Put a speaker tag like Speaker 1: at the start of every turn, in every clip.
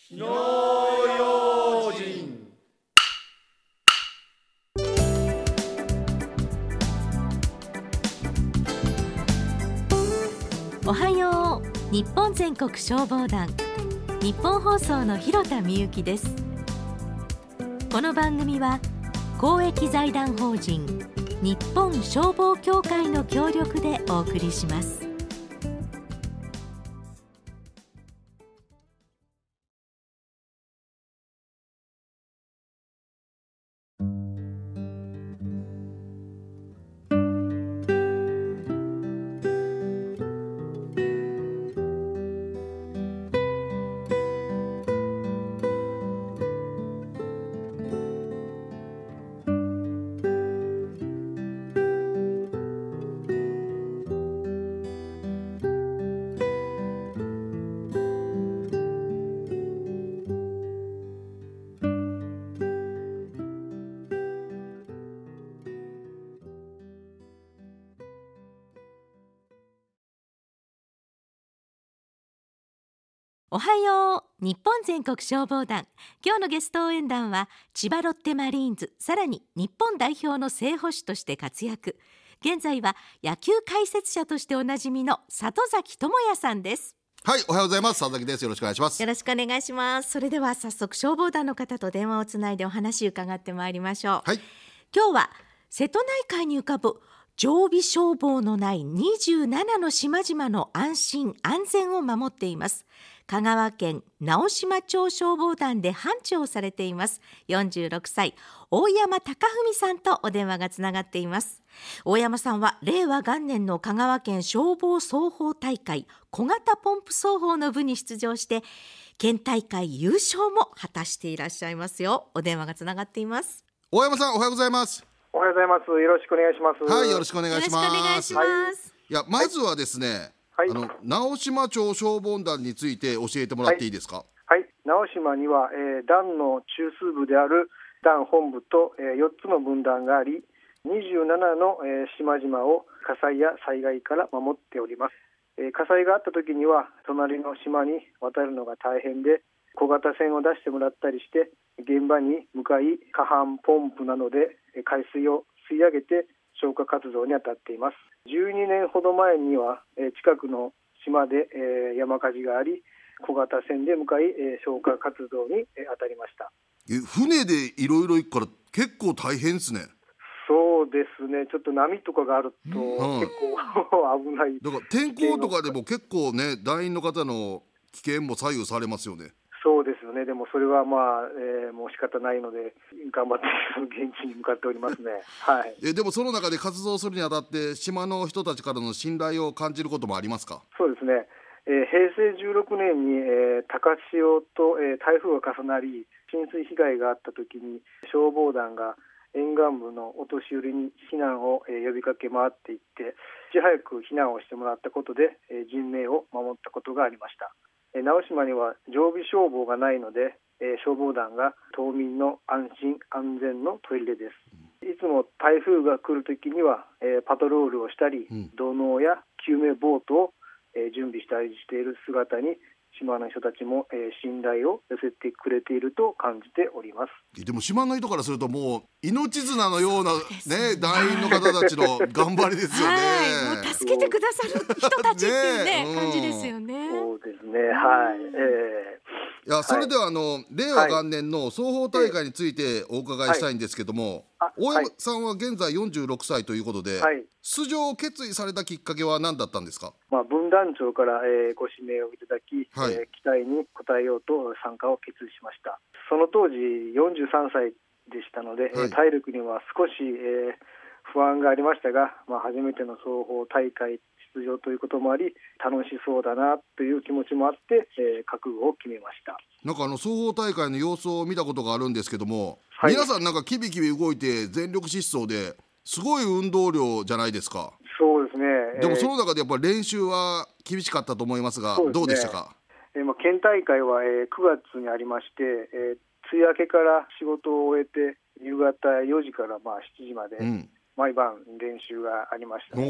Speaker 1: 火の用心。
Speaker 2: おはよう。日本全国消防団、日本放送の広田美由です。この番組は公益財団法人日本消防協会の協力でお送りします。おはよう。日本全国消防団、今日のゲスト応援団は千葉ロッテマリーンズ、さらに日本代表の正捕手として活躍、現在は野球解説者としておなじみの里崎智也さんです。
Speaker 3: はい、おはようございます。里崎です。よろしくお願いします。
Speaker 2: よろしくお願いします。それでは早速消防団の方と電話をつないでお話伺ってまいりましょう。
Speaker 3: はい、
Speaker 2: 今日は瀬戸内海に浮かぶ常備消防のない27の島々の安心安全を守っています、香川県直島町消防団で班長をされています46歳大山貴文さんとお電話がつながっています。大山さんは令和元年の香川県消防操法大会小型ポンプ操法の部に出場して県大会優勝も果たしていらっしゃいますよ。お電話がつながっています。
Speaker 3: 大山さん、おはようございます。
Speaker 1: おはようございます。よろしくお願いします。
Speaker 3: はい、よろしくお願いします。
Speaker 2: よろしくお願いします。
Speaker 3: いや、まずはですね、
Speaker 1: はい
Speaker 3: 直島町消防団について教えてもらっていいですか。
Speaker 1: はい、直島には、団の中枢部である団本部と、4つの分団があり、27の、島々を火災や災害から守っております。火災があった時には隣の島に渡るのが大変で、小型船を出してもらったりして現場に向かい、下半ポンプなどで海水を吸い上げて消火活動に当たっています。12年ほど前には近くの島で山火事があり、小型船で向かい消火活動に当たりました。
Speaker 3: 船でいろいろ行くから結構大変ですね。
Speaker 1: そうですね、ちょっと波とかがあると結構危ない。
Speaker 3: だから天候とかでも結構ね、団員の方の危険も左右されますよね。
Speaker 1: そうですよね。でもそれはもう仕方ないので頑張って現地に向かっておりますね。はい。
Speaker 3: でもその中で活動するにあたって島の人たちからの信頼を感じることもありますか。
Speaker 1: そうですね。平成16年に、高潮と、台風が重なり浸水被害があった時に消防団が沿岸部のお年寄りに避難を、呼びかけ回っていっていち早く避難をしてもらったことで、人命を守ったことがありました。直島には常備消防がないので、消防団が島民の安心安全の砦です。いつも台風が来るときには、パトロールをしたり、土のうや救命ボートを、準備したりしている姿に島の人たちも、信頼を寄せてくれていると感じております。
Speaker 3: でも島の人からするともう命綱のような、ね、団員の方たちの頑張りですよね。
Speaker 2: はい、もう助けてくださる人たちっていうね感じですよね。
Speaker 1: そうですね。はい。
Speaker 3: いや、それでは令和元年の双方大会についてお伺いしたいんですけども、大山さんは現在46歳ということで、出場を決意されたきっかけは何だったんですか。
Speaker 1: 分団長から、ご指名をいただき、期待に応えようと参加を決意しました。その当時43歳でしたので、体力には少し、不安がありましたが、初めての双方大会出場ということもあり楽しそうだなという気持ちもあって、覚悟を決めました。
Speaker 3: なんか双方大会の様子を見たことがあるんですけども、皆さんなんかキビキビ動いて全力疾走ですごい運動量じゃないですか。
Speaker 1: そうですね。
Speaker 3: でもその中でやっぱり練習は厳しかったと思いますが、どうでしたか。
Speaker 1: 県大会は、9月にありまして、梅雨明けから仕事を終えて夕方4時から7時まで、毎晩練習がありました、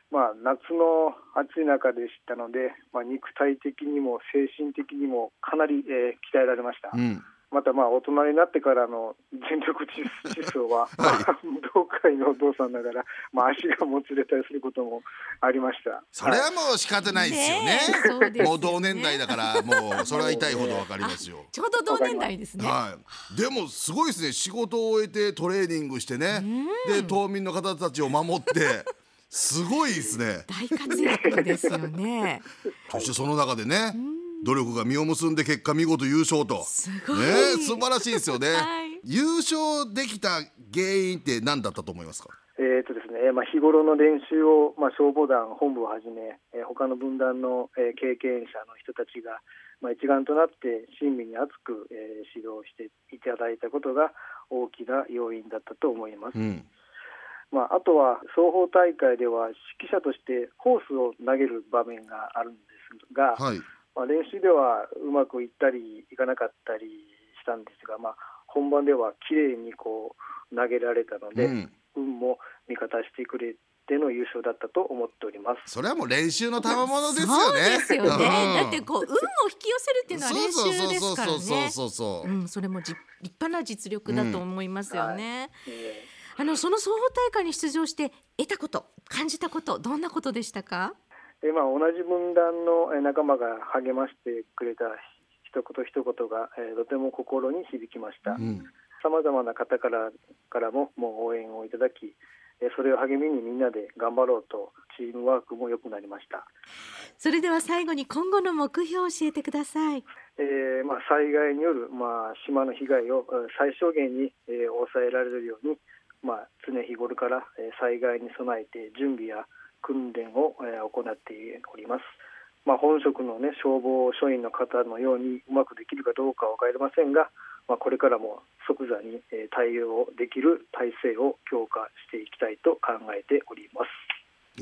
Speaker 1: 夏の暑い中でしたので、肉体的にも精神的にもかなり、鍛えられました。また大人になってからの全力疾走は、武道会のお父さんだから、足がもつれたりすることもありました。
Speaker 3: それはもう仕方ないですよね。もう同年代だからもうそれは痛いほどわかりますよ。
Speaker 2: ちょうど同年代ですね。
Speaker 3: でもすごいですね。仕事を終えてトレーニングしてね、で島民の方たちを守ってすごいですね。
Speaker 2: 大活躍ですよね。
Speaker 3: そしてその中でね、努力が実を結んで結果見事優勝と、
Speaker 2: すごい、
Speaker 3: 素晴らしいですよね。優勝できた原因って何だったと思いますか？
Speaker 1: ですね、日頃の練習を、消防団本部をはじめ、他の分団の、経験者の人たちが、一丸となって親身に熱く、指導していただいたことが大きな要因だったと思います。あとは双方大会では指揮者としてホースを投げる場面があるんですが、練習ではうまくいったりいかなかったりしたんですが、本番ではきれいに投げられたので、運も味方してくれての優勝だったと思っております。
Speaker 3: それはもう練習の賜物ですよね。
Speaker 2: そうですよね。だって運を引き寄せるっていうのは練習ですからね。それも立派な実力だと思いますよね。その双方大会に出場して得たこと、感じたこと、どんなことでしたか？
Speaker 1: 同じ分団の仲間が励ましてくれた一言一言が、とても心に響きました。さまざまな方からも応援をいただき、それを励みにみんなで頑張ろうとチームワークも良くなりました。
Speaker 2: それでは最後に今後の目標を教えてください。
Speaker 1: 災害による、島の被害を最小限に、抑えられるように、常日頃から災害に備えて準備や訓練を行っております。本職の、消防署員の方のようにうまくできるかどうかは分かりませんが、これからも即座に対応できる体制を強化していきたいと考えております。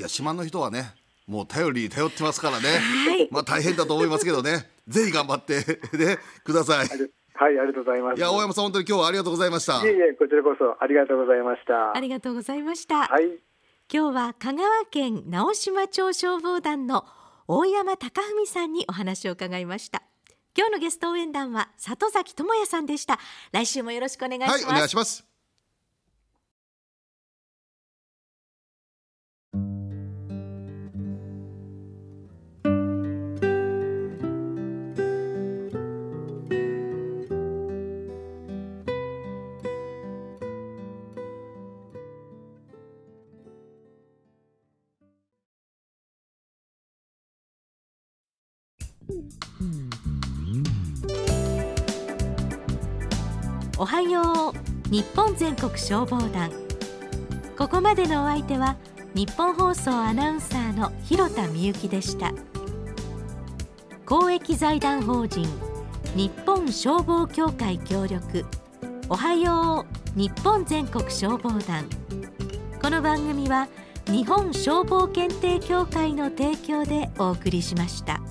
Speaker 3: いや、島の人はね、もう頼ってますからね、大変だと思いますけどね、ぜひ頑張ってねください。
Speaker 1: ありがとうございます。
Speaker 3: いや、大山さん、本当に今日はありがとうございました。
Speaker 1: いえ、こちらこそありがとうございました。
Speaker 2: ありがとうございました。今日は香川県直島町消防団の大山貴文さんにお話を伺いました。今日のゲスト応援団は里崎智也さんでした。来週もよろしくお願いします。
Speaker 3: お願いします。
Speaker 2: おはよう日本全国消防団。ここまでのお相手は日本放送アナウンサーの広田美由でした。公益財団法人日本消防協会協力、おはよう日本全国消防団。この番組は日本消防検定協会の提供でお送りしました。